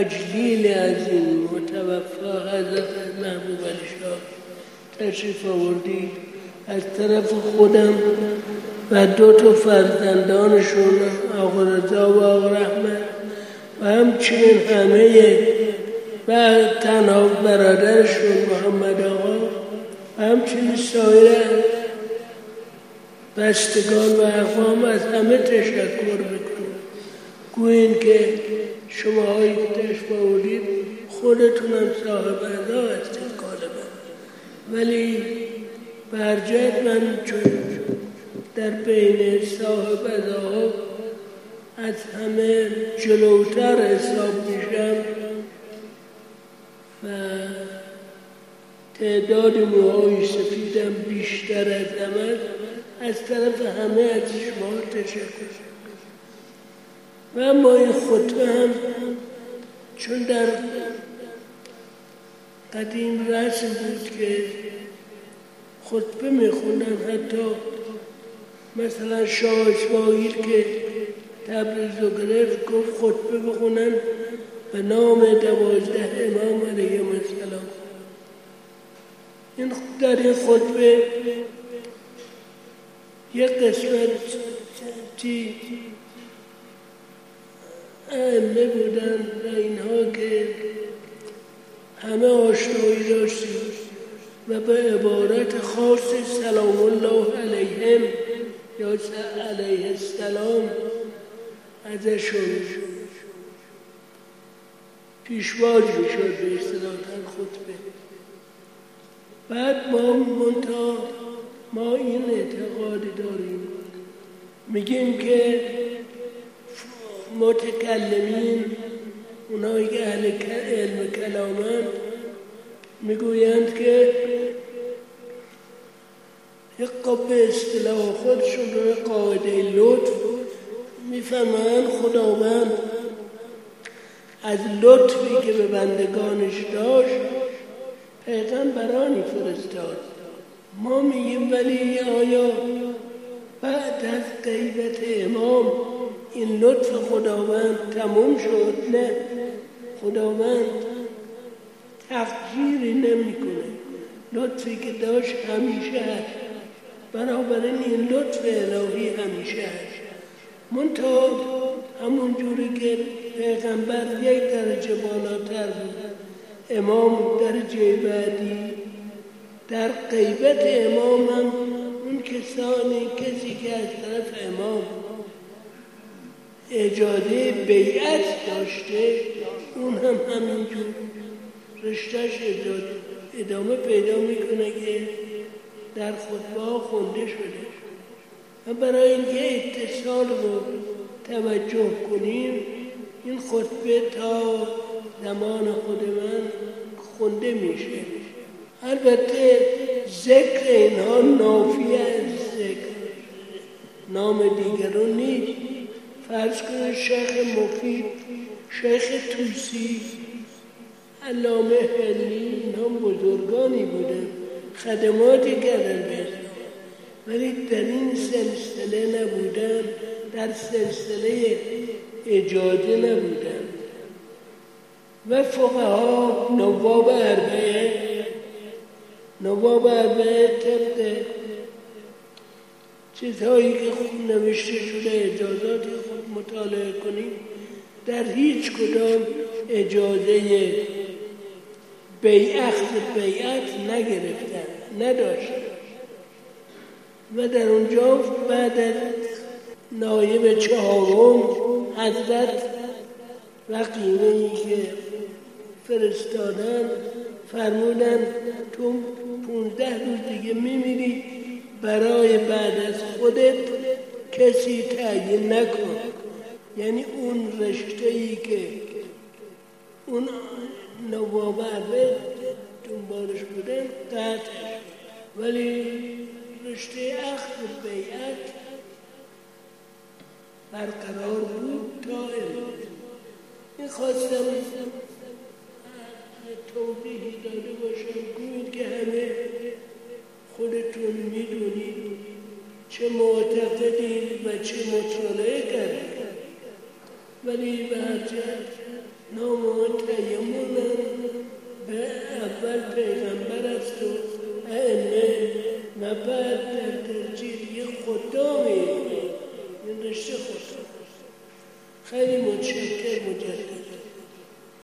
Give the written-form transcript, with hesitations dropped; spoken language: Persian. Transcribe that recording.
تجلیل از این متوفا حضرت محبوب علی شاه تشریف آوردید. از طرف خودم و 2 فرزندانشون آقا رضا و آقا رحمت و همچنین همه و تنها برادرشون محمد آقا و همچنین سایر بستگان و اقوام از همه تشکر بکنم. گویین که شما هایی که تشریف آوردید خودتونم صاحب ادا هستید غالبا، ولی برجت من چون در بین صاحب اداها از همه جلوتر حساب میشم و تعداد موهای سفیدم بیشتر از همه، از طرف همه از شما تشکر. و اما این خطبه هم چون در قدیم رسم بود که خطبه میخوندن، حتی مثلا شاه اسماعیل که تبریز رو گرفت گفت خطبه بخونن به نام 12 امام علیهم السلام. در این خطبه یک قسمتی ائمه بودن و اینها که همه آشنایی داشتیم و به عبارت خاص سلام الله علیهم یا علیه السلام ازشون پیشواز میشد به اصطلاح خطبه. بعد ما این اعتقاد داریم، میگیم که متکلمین، اونایی که اهل علم کلامند، میگویند که یک به اصطلاح خودشون رو قاعده لطف میفهمند. خداوند از لطفی که به بندگانش داشت پیغمبرانی فرستاد. ما میگیم ولی آیا بعد از غیبت امام این لطف خداوند تموم شد؟ نه، خداوند تغییری نمیکنه. لطفی که داشت همیشه هست، بنابراین این لطف الهی همیشه هست. منتها همون جوری که پیغمبر یک درجه بالاتر بود، امام درجه بعدی، در غیبت امام هم اون کسی که از طرف امام اجازه بیعت داشته، اون هم همینجور رشتهش ادامه پیدا میکنه که در خطبه ها خونده شده. و برای اینکه اتصال رو توجه کنیم، این خطبه تا زمان خود من خونده میشه. البته ذکر اینها نافی از ذکر نام دیگران نیست. فرض کنید شیخ مفید، شیخ توسی، علامه حلی، اینها بزرگانی بودن، خدماتی کردن به اسلام، ولی در این سلسله نبودن، در سلسله اجازه نبودن. و فقها نواب اربعه طبق چیزهایی که خود نوشته شده، اجازاتی خود مطالعه کنیم، در هیچ کدام اجازه بیعت نگرفتن، نداشتن. و در اونجا بعد از نایب 4 حضرت وقیمه‌ای که فرستادن فرمودن تو 15 روز دیگه میمیری، برای بعد از خودت کسی تعیین نکن. یعنی اون رشته‌ای که اون نواب اربعه دنبالش بودن قطع، ولی رشته اخذ بیعت برقرار بود تا امروز. این خواستم توضیحی داده باشم. گویید که همه خودتون میدونید چه معتقدید و چه مطالعه کردید، ولی به هر جهت نام تیمونم به اول پیغمبر است و ائمه و بعد در ترجیح یه خدامه این رشته خدا. خیلی متشکر مجدد.